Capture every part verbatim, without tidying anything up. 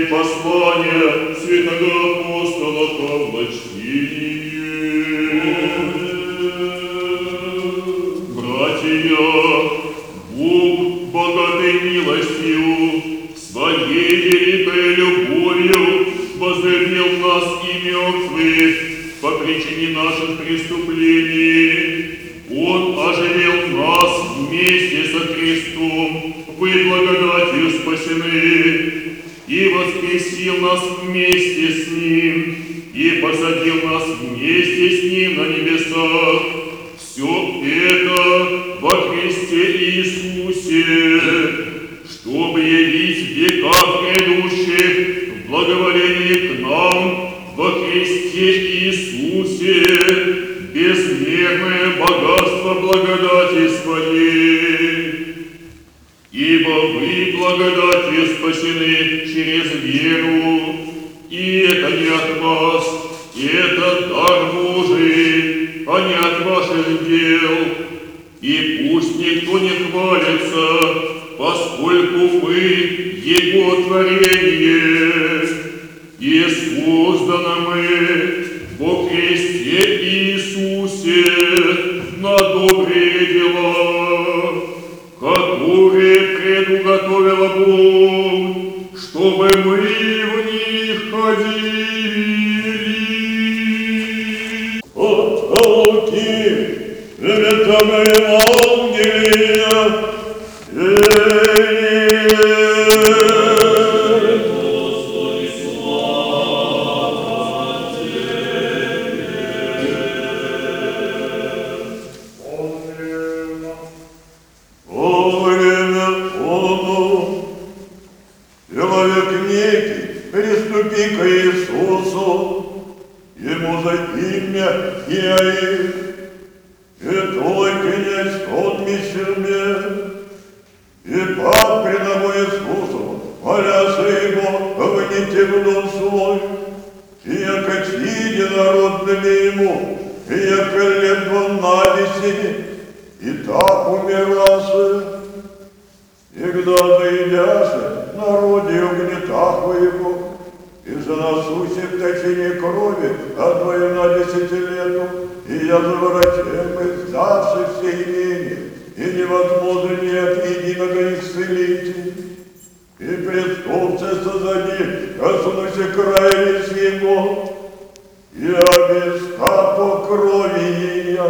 послания святого апостола Павла чтение. Братья, Бог богатой милостью, своей великой любовью возлюбил нас и мертвых по причине наших преступлений. Он оживил нас вместе со Христом, вы благодатью спасены, и воскресил нас вместе с Ним, и посадил нас вместе с Ним на небесах. Все это во Христе Иисусе, чтобы явить в веках грядущих в благоволении к нам во Христе Иисусе безмерное богатство благодати Своей. Ибо вы благодатью спасены через веру, и это не от вас, это дар Божий, а не от ваших дел. И пусть никто не хвалится, поскольку мы Его творение, и созданы мы во Христе Иисусе на добрые дела, которые предуготовила Бог, чтобы мы в них ходили. От Луки, святого Евангелия, приступи к Иисусу, Ему за имя Иаир, и твой князь отми себе, и пак предамо Иисусу, моляся Его, вните в дом свой, и яко чти единородными Ему, и яко летво навеси, и так умирасы, и когда заедяся, народе угнетах его, и заносуся в течение крови одной на десятилету, и я заворачем издавши все имения, и невозможно нет единого исцелителя. И преступцы созади, коснуся края лишь его, и обеста по крови ее,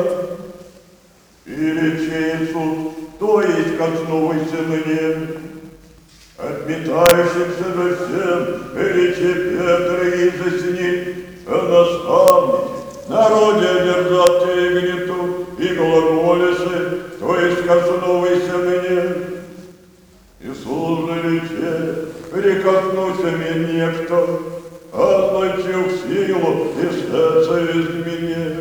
и речей суд, то есть коснувшийся мне, отметающимся за всем, речи Петра и за с ним, наставники, народе одержат те и гнетут, и глаголесы, то есть коснувшийся мне. Иисус же рече, прикоснуся мне некто, означил силу и сердце из меня.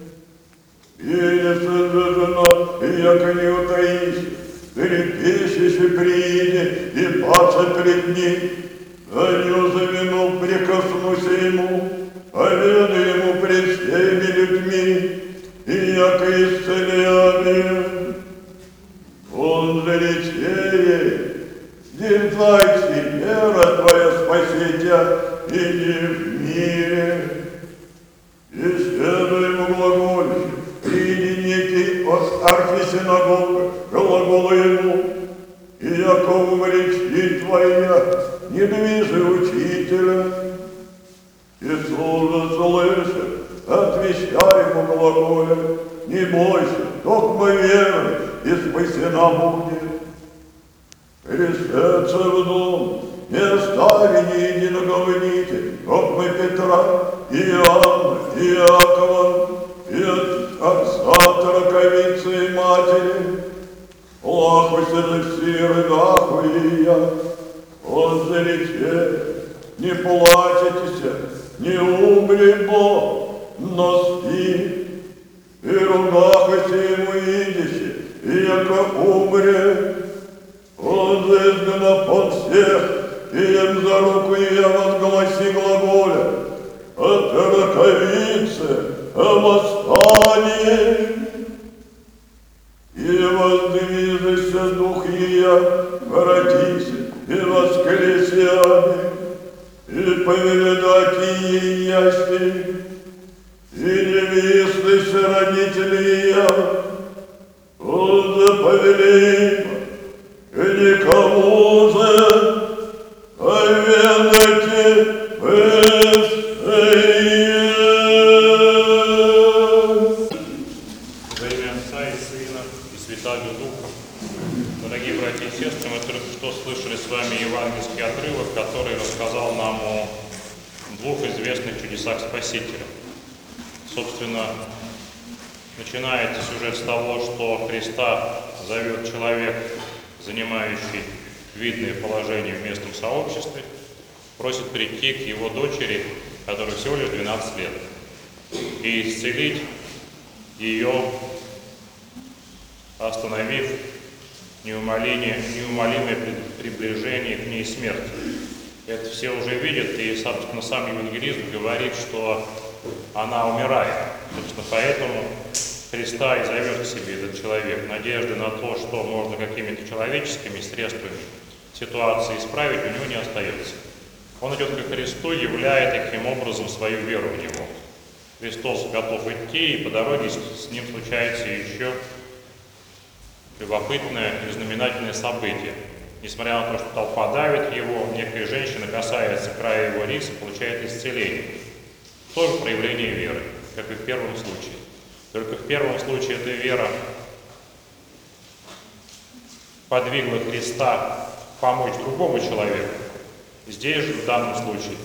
И не сожжена, и яко не утаись, трепещище прииди и паца пред ним, а не за вину прикоснуся ему, а веду ему пред всеми людьми, и яко исцелями. Он же речей, дерзайся, вера твоя спасетя, иди в мире. И следуй ему глаголе, приди некий от архисинагога, глагола ему, и яко умречи твоя, не движи учителя. Иисус же слышит, отвечай ему глаголе, не бойся, только веруй, и спасена будет. Пришедши в дом, не остави ни единого вните, как мы Петра, и Иоанна, и Иакова, и от отца траковицы и матери. Лахуйся за все рыдаху и я, он за рече, не плачетеся, не умри Бог, но спи, и ругахуйся ему идище, и яко умре. Он изгнан под всех, и им за руку я возгласи глаголя, от раковицы о восстании. И воздвижется дух ее, воротися, и воскресями, повеледать ей ясти, и невесты родители я, он заповели, и никому же поведайте быстрее. Во имя Отца и Сына и Святаго Духа. Дорогие братья и сестры, мы только что слышали с вами евангельский отрывок, который рассказал нам о двух известных чудесах Спасителя. Собственно, начинается сюжет с того, что Христа зовет человек, занимающий видное положение в местном сообществе, просит прийти к его дочери, которой всего лишь двенадцать лет, и исцелить ее, остановив неумолимое, неумолимое приближение к ней смерти. Это все уже видят, и, собственно, сам евангелист говорит, что она умирает. Собственно, поэтому Христа и зовет к себе этот человек. Надежды на то, что можно какими-то человеческими средствами ситуацию исправить, у него не остается. Он идет ко Христу, являя таким образом свою веру в Него. Христос готов идти, и по дороге с ним случается еще любопытное и знаменательное событие. Несмотря на то, что толпа давит его, некая женщина касается края его риса и получает исцеление. Тоже проявление веры, как и в первом случае. Только в первом случае эта вера подвигла Христа помочь другому человеку. Здесь же, в данном случае,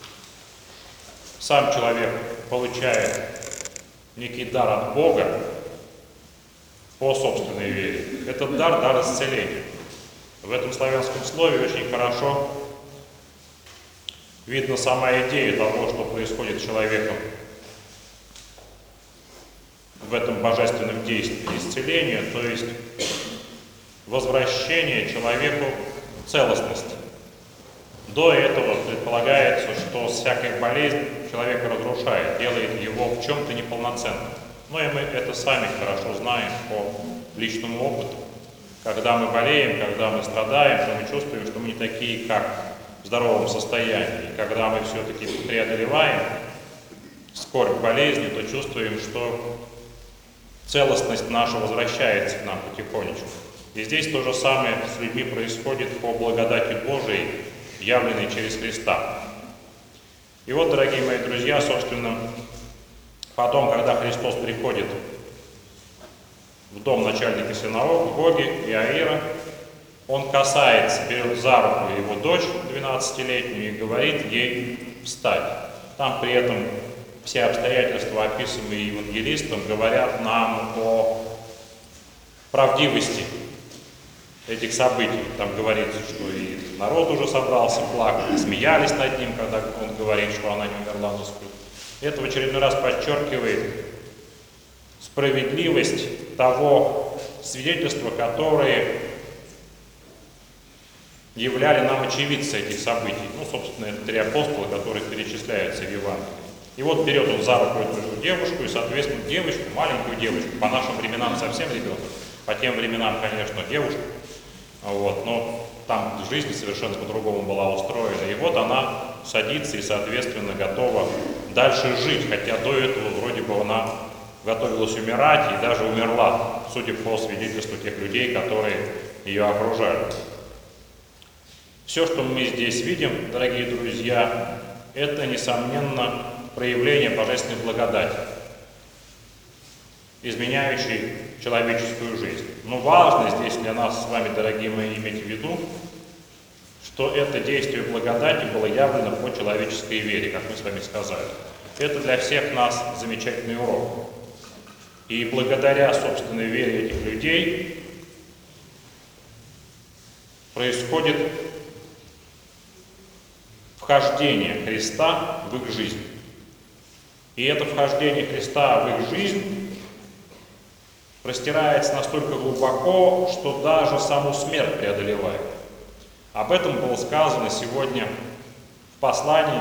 сам человек получает некий дар от Бога по собственной вере. Этот дар – дар исцеления. В этом славянском слове очень хорошо видна сама идея того, что происходит с человеком в этом божественном действии исцеления, то есть возвращение человеку целостности. До этого предполагается, что всякая болезнь человека разрушает, делает его в чем-то неполноценным. Но и мы это сами хорошо знаем по личному опыту. Когда мы болеем, когда мы страдаем, то мы чувствуем, что мы не такие, как в здоровом состоянии. И когда мы все-таки преодолеваем скорбь болезни, то чувствуем, что целостность наша возвращается к нам потихонечку. И здесь то же самое с людьми происходит по благодати Божией, явленной через Христа. И вот, дорогие мои друзья, собственно, потом, когда Христос приходит в дом начальника синагоги Иаира, он касается, берет за руку его дочь двенадцатилетнюю и говорит ей встать. Там при этом все обстоятельства, описанные евангелистом, говорят нам о правдивости этих событий. Там говорится, что и народ уже собрался плакать, и смеялись над ним, когда он говорит, что она не умерла, но спит. Это в очередной раз подчеркивает справедливость того свидетельства, которые являли нам очевидцы этих событий. Ну, собственно, это три апостола, которые перечисляются в Евангелии. И вот берет он за руку эту девушку, и, соответственно, девочку, маленькую девочку, по нашим временам совсем ребенок, по тем временам, конечно, девушка, вот, но там жизнь совершенно по-другому была устроена. И вот она садится и, соответственно, готова дальше жить, хотя до этого вроде бы она готовилась умирать и даже умерла, судя по свидетельству тех людей, которые ее окружали. Все, что мы здесь видим, дорогие друзья, это, несомненно, проявление божественной благодати, изменяющей человеческую жизнь. Но важно здесь для нас с вами, дорогие мои, иметь в виду, что это действие благодати было явлено по человеческой вере, как мы с вами сказали. Это для всех нас замечательный урок. И благодаря собственной вере этих людей происходит вхождение Христа в их жизнь. И это вхождение Христа в их жизнь простирается настолько глубоко, что даже саму смерть преодолевает. Об этом было сказано сегодня в послании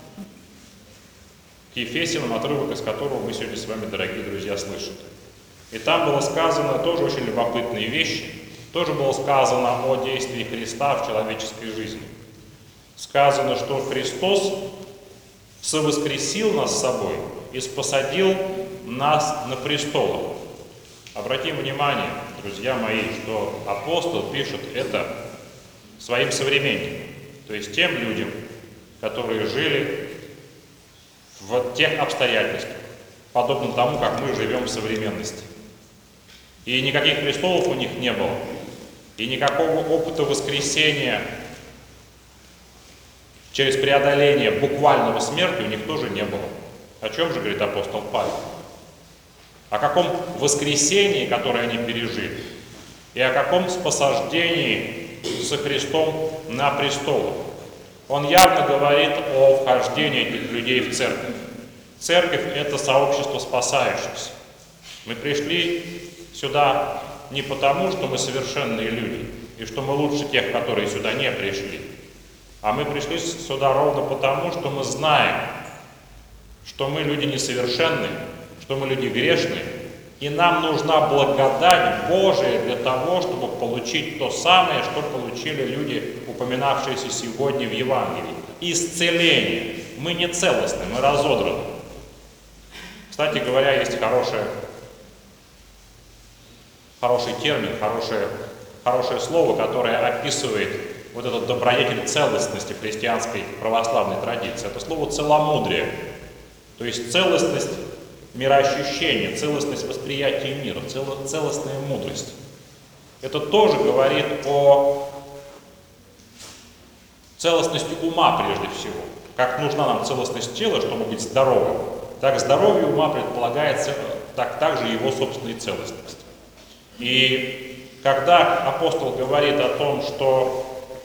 к Ефесянам, отрывок из которого мы сегодня с вами, дорогие друзья, слышали. И там было сказано тоже очень любопытные вещи, тоже было сказано о действии Христа в человеческой жизни. сказано, что Христос совоскресил нас с собой и спосадил нас на престолах. Обратим внимание, друзья мои, что апостол пишет это своим современникам, то есть тем людям, которые жили в тех обстоятельствах, подобно тому, как мы живем в современности. И никаких престолов у них не было, и никакого опыта воскресения через преодоление буквального смерти у них тоже не было. О чем же говорит апостол Павел? О каком воскресении, которое они пережили, и о каком спосаждении со Христом на престол. Он явно говорит о вхождении этих людей в церковь. Церковь – это сообщество спасающихся. Мы пришли сюда не потому, что мы совершенные люди, и что мы лучше тех, которые сюда не пришли, а мы пришли сюда ровно потому, что мы знаем, что мы люди несовершенные, что мы люди грешные, и нам нужна благодать Божия для того, чтобы получить то самое, что получили люди, упоминавшиеся сегодня в Евангелии. Исцеление. Мы не целостны, мы разодраны. Кстати говоря, есть хорошее, хороший термин, хорошее, хорошее слово, которое описывает вот этот добродетель целостности христианской православной традиции. Это слово «целомудрие». То есть целостность мироощущения, целостность восприятия мира, целостная мудрость. Это тоже говорит о целостности ума прежде всего. Как нужна нам целостность тела, чтобы быть здоровым, так здоровье ума предполагается так, также его собственной целостность. И когда апостол говорит о том, что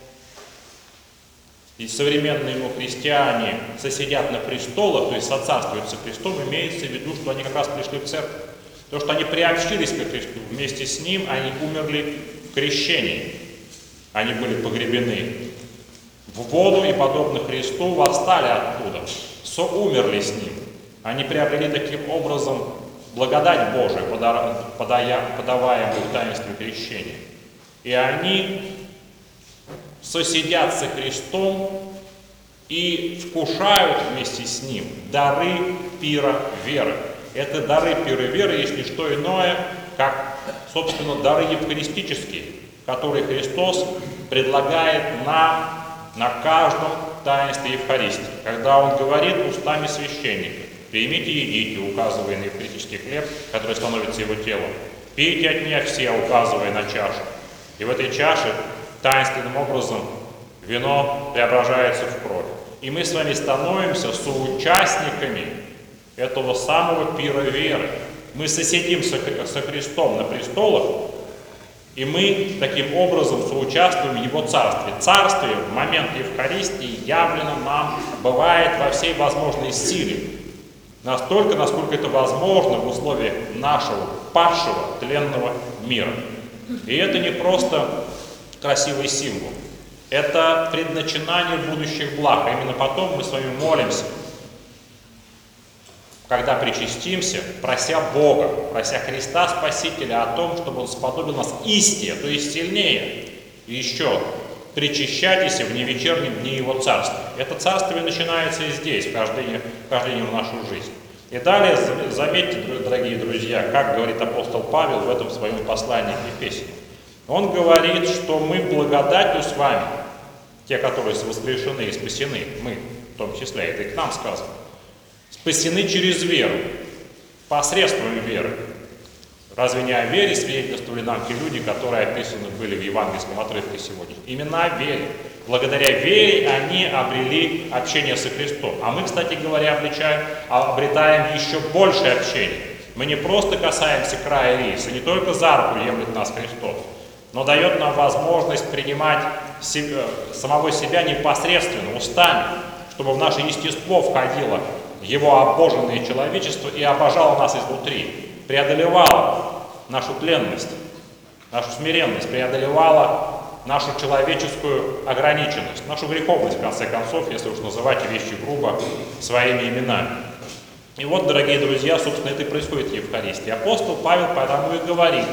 и современные ему христиане сосидят на престолах, то есть соцарствуют со Христом, имеется в виду, что они как раз пришли в церковь. То, что они приобщились к Христу, вместе с Ним они умерли в крещении. Они были погребены в воду и, подобно Христу, восстали оттуда, соумерли с Ним. Они приобрели таким образом благодать Божию, подаваемую в таинстве крещения. И они сосидят со Христом и вкушают вместе с Ним дары пира веры. Это дары пира веры есть не что иное, как, собственно, дары евхаристические, которые Христос предлагает нам на каждом таинстве Евхаристии. Когда Он говорит устами священника: «Примите и едите», указывая на евхаристический хлеб, который становится Его телом. «Пейте от меня все», указывая на чашу. И в этой чаше таинственным образом вино преображается в кровь. И мы с вами становимся соучастниками этого самого пира веры. Мы сосидим со Христом на престолах, и мы таким образом соучаствуем в Его Царстве. Царствие в момент Евхаристии явлено нам бывает во всей возможной силе. Настолько, насколько это возможно в условиях нашего падшего тленного мира. И это не просто красивый символ. Это предначинание будущих благ. А именно потом мы с вами молимся, когда причастимся, прося Бога, прося Христа Спасителя о том, чтобы Он сподобил нас истине, то есть сильнее. И еще, причащайтесь в невечернем дне Его Царствия. Это царствие начинается и здесь, вхождение, вхождение в нашу жизнь. И далее, заметьте, дорогие друзья, как говорит апостол Павел в этом своем послании к Ефесянам. Он говорит, что мы благодатью с вами, те, которые воскрешены и спасены, мы в том числе, это и к нам сказано, спасены через веру, посредством веры. Разве не о вере свидетельствовали нам те люди, которые описаны были в евангельском отрывке сегодня? Именно о вере. Благодаря вере они обрели общение со Христом. А мы, кстати говоря, обличаем, обретаем еще большее общение. Мы не просто касаемся края риса, не только за руку емлет нас Христос, но дает нам возможность принимать себя, самого себя непосредственно, устами, чтобы в наше естество входило Его обоженное человечество и обожало нас изнутри, преодолевало нашу тленность, нашу смиренность, преодолевало нашу человеческую ограниченность, нашу греховность, в конце концов, если уж называть вещи грубо своими именами. И вот, дорогие друзья, собственно, это и происходит в Евхаристии. Апостол Павел поэтому и говорит,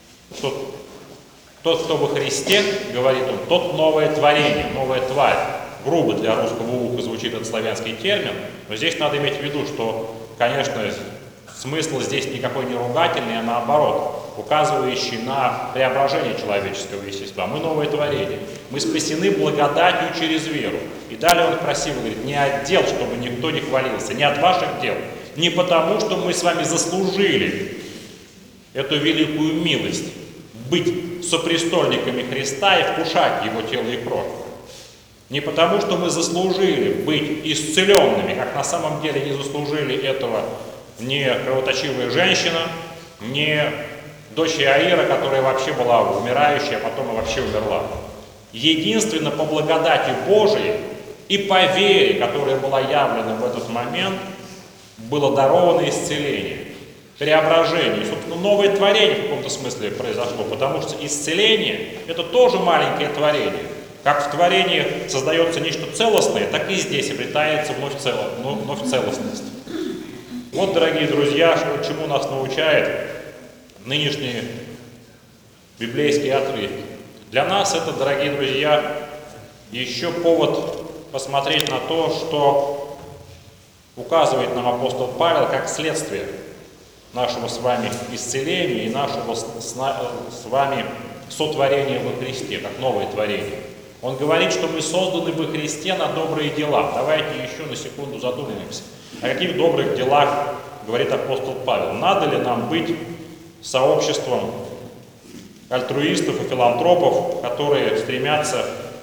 что тот, кто во Христе, говорит он, тот новое творение, новая тварь. грубо для русского уха звучит этот славянский термин, но здесь надо иметь в виду, что, конечно, смысл здесь никакой не ругательный, а наоборот, указывающий на преображение человеческого естества. Мы новое творение, мы спасены благодатью через веру. И далее он красиво говорит: не от дел, чтобы никто не хвалился, не от ваших дел, не потому, что мы с вами заслужили эту великую милость, быть сопрестольниками Христа и вкушать Его тело и кровь. Не потому, что мы заслужили быть исцеленными, как на самом деле не заслужили этого ни кровоточивая женщина, ни дочь Иаира, которая вообще была умирающая, а потом и вообще умерла. Единственно по благодати Божией и по вере, которая была явлена в этот момент, было даровано исцеление, преображение. И, собственно, новое творение в каком-то смысле произошло, потому что исцеление – это тоже маленькое творение. Как в творении создается нечто целостное, так и здесь обретается вновь, цело, вновь целостность. Вот, дорогие друзья, что, чему нас научает нынешний библейский отрывок. Для нас это, дорогие друзья, еще повод посмотреть на то, что указывает нам апостол Павел как следствие нашего с вами исцеления и нашего с вами сотворения во Христе, как новое творение. Он говорит, что мы созданы во Христе на добрые дела. Давайте еще на секунду задумаемся. О каких добрых делах говорит апостол Павел? Надо ли нам быть сообществом альтруистов и филантропов, которые стремятся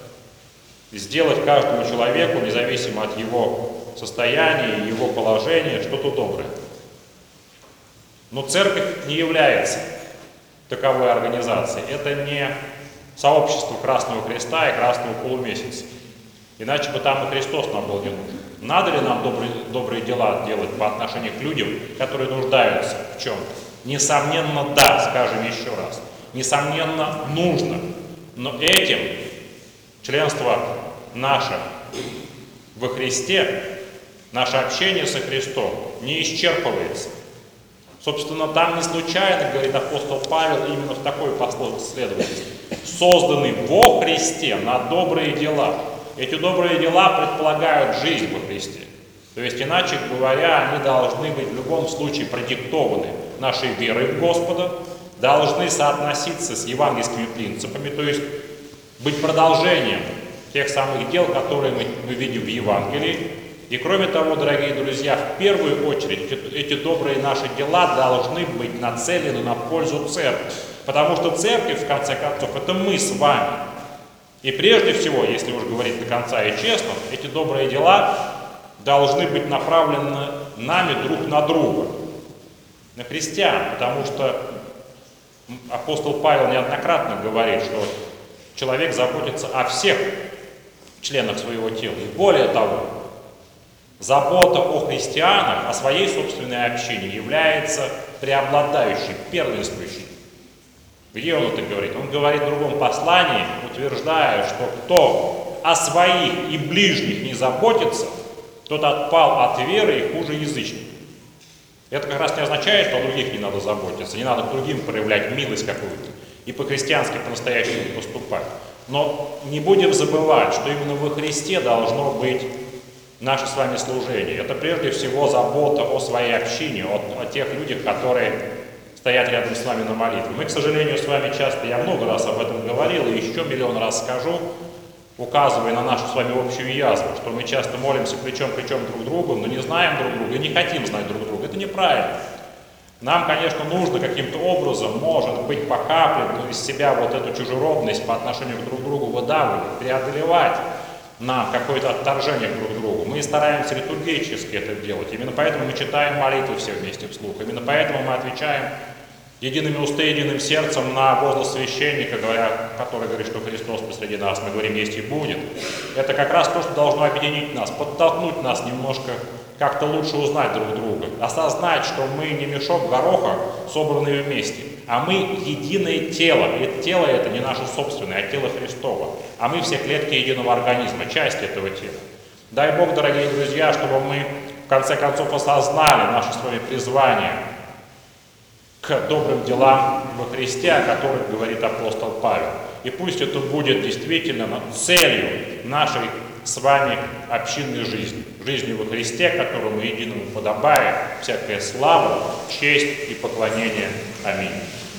сделать каждому человеку, независимо от его состояния и его положения, что-то доброе? Но церковь не является таковой организацией. Это не сообщество Красного Креста и Красного Полумесяца. Иначе бы там и Христос нам был не нужен. Надо ли нам добрые, добрые дела делать по отношению к людям, которые нуждаются в чем-то? Несомненно, да, скажем еще раз. Несомненно, нужно. Но этим членство наше во Христе, наше общение со Христом не исчерпывается. Собственно, там не случайно, говорит апостол Павел, именно в такой последовательности. Созданы во Христе на добрые дела. Эти добрые дела предполагают жизнь во Христе. То есть, иначе говоря, они должны быть в любом случае продиктованы нашей верой в Господа, должны соотноситься с евангельскими принципами, то есть быть продолжением тех самых дел, которые мы, мы видим в Евангелии. И кроме того, дорогие друзья, в первую очередь эти, эти добрые наши дела должны быть нацелены на пользу церкви. Потому что церковь, в конце концов, это мы с вами. И прежде всего, если уж говорить до конца и честно, эти добрые дела должны быть направлены нами друг на друга, на христиан. Потому что апостол Павел неоднократно говорит, что человек заботится о всех членах своего тела. И более того, забота о христианах, о своей собственной общине является преобладающей, первенствующей. Где он это говорит? Он говорит в другом послании, утверждая, что кто о своих и ближних не заботится, тот отпал от веры и хуже язычника. Это как раз не означает, что о других не надо заботиться, не надо к другим проявлять милость какую-то и по-христиански по-настоящему поступать. Но не будем забывать, что именно во Христе должно быть наше с вами служение. Это прежде всего забота о своей общине, о, о тех людях, которые стоять рядом с вами на молитве. Мы, к сожалению, с вами часто, я много раз об этом говорил и еще миллион раз скажу, указывая на нашу с вами общую язву, что мы часто молимся плечом к плечом друг другу, но не знаем друг друга и не хотим знать друг друга. Это неправильно. Нам, конечно, нужно каким-то образом, может быть, по капле, ну, из себя вот эту чужеродность по отношению к друг другу выдавливать, преодолевать нам какое-то отторжение друг к другу. Мы стараемся литургически это делать. Именно поэтому мы читаем молитвы все вместе вслух. Именно поэтому мы отвечаем едиными устами, единым сердцем на возглас священника, говоря, который говорит, что Христос посреди нас, мы говорим, есть и будет. Это как раз то, что должно объединить нас, подтолкнуть нас немножко, как-то лучше узнать друг друга, осознать, что мы не мешок гороха, собранные вместе, а мы единое тело. И тело это не наше собственное, а тело Христово. А мы все клетки единого организма, часть этого тела. Дай Бог, дорогие друзья, чтобы мы в конце концов осознали наше с вами призвание к добрым делам во Христе, о которых говорит апостол Павел. И пусть это будет действительно целью нашей с вами общинной жизнью, жизнью во Христе, которому единому подобает всякая слава, честь и поклонение. Аминь.